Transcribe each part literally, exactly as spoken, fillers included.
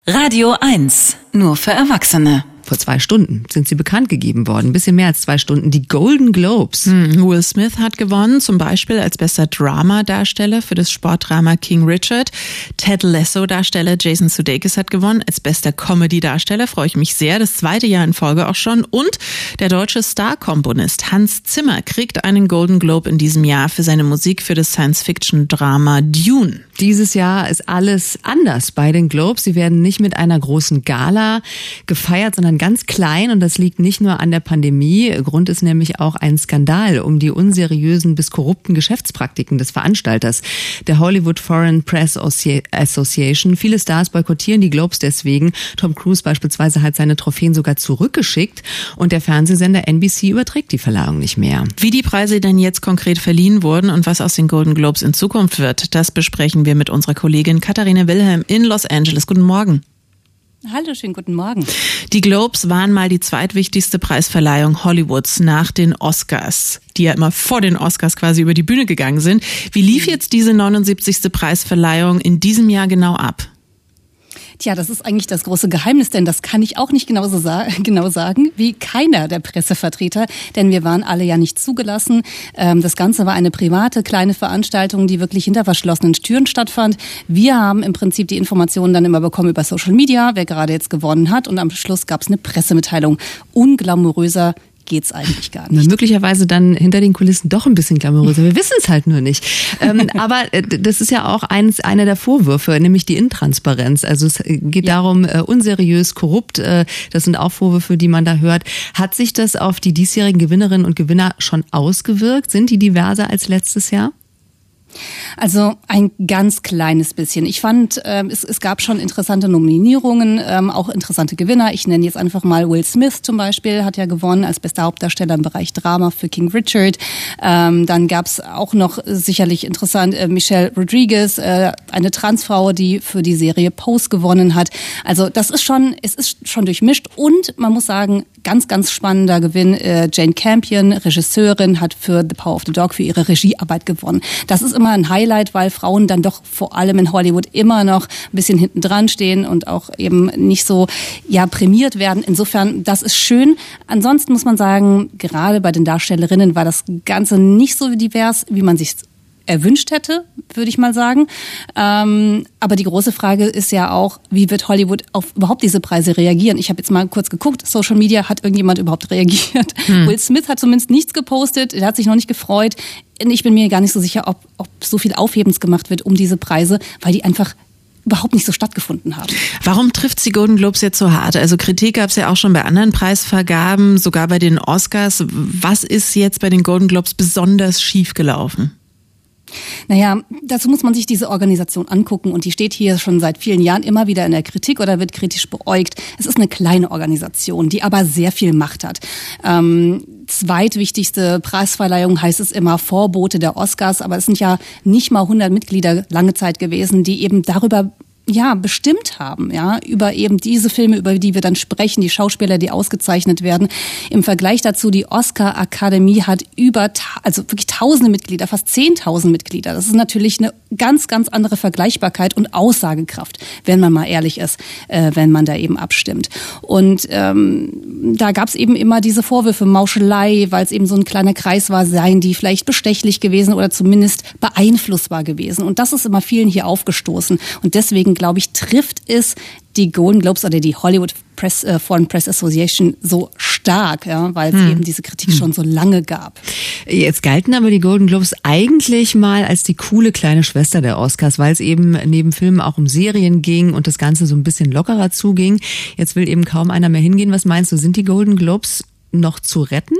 Radio eins, nur für Erwachsene. Vor zwei Stunden sind sie bekannt gegeben worden. Ein bisschen mehr als zwei Stunden. Die Golden Globes. Hm, Will Smith hat gewonnen, zum Beispiel als bester Drama-Darsteller für das Sportdrama King Richard. Ted Lasso-Darsteller Jason Sudeikis hat gewonnen als bester Comedy-Darsteller. Freue ich mich sehr. Das zweite Jahr in Folge auch schon. Und der deutsche Star-Komponist Hans Zimmer kriegt einen Golden Globe in diesem Jahr für seine Musik für das Science-Fiction-Drama Dune. Dieses Jahr ist alles anders bei den Globes. Sie werden nicht mit einer großen Gala gefeiert, sondern ganz klein, und das liegt nicht nur an der Pandemie. Grund ist nämlich auch ein Skandal um die unseriösen bis korrupten Geschäftspraktiken des Veranstalters, der Hollywood Foreign Press Association. Viele Stars boykottieren die Globes deswegen. Tom Cruise beispielsweise hat seine Trophäen sogar zurückgeschickt, und der Fernsehsender N B C überträgt die Verleihung nicht mehr. Wie die Preise denn jetzt konkret verliehen wurden und was aus den Golden Globes in Zukunft wird, das besprechen wir mit unserer Kollegin Katharina Wilhelm in Los Angeles. Guten Morgen. Hallo, schönen guten Morgen. Die Globes waren mal die zweitwichtigste Preisverleihung Hollywoods nach den Oscars, die ja immer vor den Oscars quasi über die Bühne gegangen sind. Wie lief jetzt diese neunundsiebzigste Preisverleihung in diesem Jahr genau ab? Tja, das ist eigentlich das große Geheimnis, denn das kann ich auch nicht genauso sa- genau sagen wie keiner der Pressevertreter, denn wir waren alle ja nicht zugelassen. Ähm, das Ganze war eine private, kleine Veranstaltung, die wirklich hinter verschlossenen Türen stattfand. Wir haben im Prinzip die Informationen dann immer bekommen über Social Media, wer gerade jetzt gewonnen hat, und am Schluss gab es eine Pressemitteilung. Unglamouröser geht's eigentlich gar nicht. Na, möglicherweise dann hinter den Kulissen doch ein bisschen glamouröser. Wir wissen es halt nur nicht. ähm, aber äh, das ist ja auch eins, einer der Vorwürfe, nämlich die Intransparenz. Also es geht ja darum, äh, unseriös, korrupt. Äh, das sind auch Vorwürfe, die man da hört. Hat sich das auf die diesjährigen Gewinnerinnen und Gewinner schon ausgewirkt? Sind die diverser als letztes Jahr? Also ein ganz kleines bisschen. Ich fand, äh, es, es gab schon interessante Nominierungen, ähm, auch interessante Gewinner. Ich nenne jetzt einfach mal Will Smith zum Beispiel, hat ja gewonnen als bester Hauptdarsteller im Bereich Drama für King Richard. Ähm, dann gab es auch noch sicherlich interessant äh, Michelle Rodriguez, äh, eine Transfrau, die für die Serie Pose gewonnen hat. Also das ist schon, es ist schon durchmischt, und man muss sagen, ganz, ganz spannender Gewinn. Äh, Jane Campion, Regisseurin, hat für The Power of the Dog für ihre Regiearbeit gewonnen. Das ist immer ein Highlight, weil Frauen dann doch vor allem in Hollywood immer noch ein bisschen hinten dran stehen und auch eben nicht so ja prämiert werden. Insofern, das ist schön. Ansonsten muss man sagen, gerade bei den Darstellerinnen war das Ganze nicht so divers, wie man sich erwünscht hätte, würde ich mal sagen. Ähm, aber die große Frage ist ja auch, wie wird Hollywood auf überhaupt diese Preise reagieren? Ich habe jetzt mal kurz geguckt, Social Media, hat irgendjemand überhaupt reagiert? Hm. Will Smith hat zumindest nichts gepostet, er hat sich noch nicht gefreut. Ich bin mir gar nicht so sicher, ob, ob so viel Aufhebens gemacht wird um diese Preise, weil die einfach überhaupt nicht so stattgefunden haben. Warum trifft die Golden Globes jetzt so hart? Also Kritik gab es ja auch schon bei anderen Preisvergaben, sogar bei den Oscars. Was ist jetzt bei den Golden Globes besonders schief gelaufen? Naja, dazu muss man sich diese Organisation angucken, und die steht hier schon seit vielen Jahren immer wieder in der Kritik oder wird kritisch beäugt. Es ist eine kleine Organisation, die aber sehr viel Macht hat. Ähm, zweitwichtigste Preisverleihung heißt es immer Vorbote der Oscars, aber es sind ja nicht mal hundert Mitglieder lange Zeit gewesen, die eben darüber ja, bestimmt haben, ja, über eben diese Filme, über die wir dann sprechen, die Schauspieler, die ausgezeichnet werden. Im Vergleich dazu, die Oscar-Akademie hat über, also wirklich tausende Mitglieder, fast zehntausend Mitglieder. Das ist natürlich eine ganz, ganz andere Vergleichbarkeit und Aussagekraft, wenn man mal ehrlich ist, äh, wenn man da eben abstimmt. Und ähm, da gab es eben immer diese Vorwürfe, Mauschelei, weil es eben so ein kleiner Kreis war, seien die vielleicht bestechlich gewesen oder zumindest beeinflussbar gewesen. Und das ist immer vielen hier aufgestoßen. Und deswegen, glaube ich, trifft es die Golden Globes oder die Hollywood Press, äh, Foreign Press Association so stark, ja, weil es hm. eben diese Kritik hm. schon so lange gab. Jetzt galten aber die Golden Globes eigentlich mal als die coole kleine Schwester der Oscars, weil es eben neben Filmen auch um Serien ging und das Ganze so ein bisschen lockerer zuging. Jetzt will eben kaum einer mehr hingehen. Was meinst du, sind die Golden Globes noch zu retten?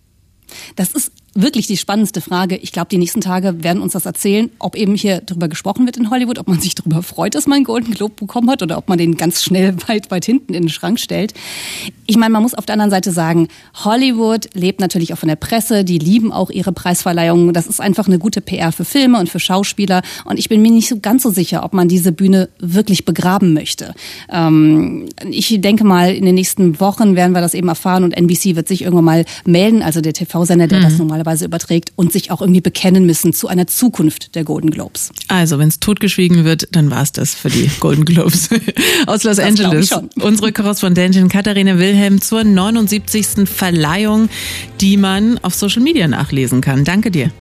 Das ist wirklich die spannendste Frage. Ich glaube, die nächsten Tage werden uns das erzählen, ob eben hier drüber gesprochen wird in Hollywood, ob man sich darüber freut, dass man einen Golden Globe bekommen hat, oder ob man den ganz schnell weit, weit hinten in den Schrank stellt. Ich meine, man muss auf der anderen Seite sagen, Hollywood lebt natürlich auch von der Presse, die lieben auch ihre Preisverleihungen. Das ist einfach eine gute P R für Filme und für Schauspieler. Und ich bin mir nicht so ganz so sicher, ob man diese Bühne wirklich begraben möchte. Ähm, ich denke mal, in den nächsten Wochen werden wir das eben erfahren, und N B C wird sich irgendwann mal melden, also der T V-Sender, der mhm. das normalerweise möglicherweise überträgt und sich auch irgendwie bekennen müssen zu einer Zukunft der Golden Globes. Also, wenn es totgeschwiegen wird, dann war es das für die Golden Globes. Aus Los Das Angeles, unsere Korrespondentin Katharina Wilhelm zur neunundsiebzigsten Verleihung, die man auf Social Media nachlesen kann. Danke dir.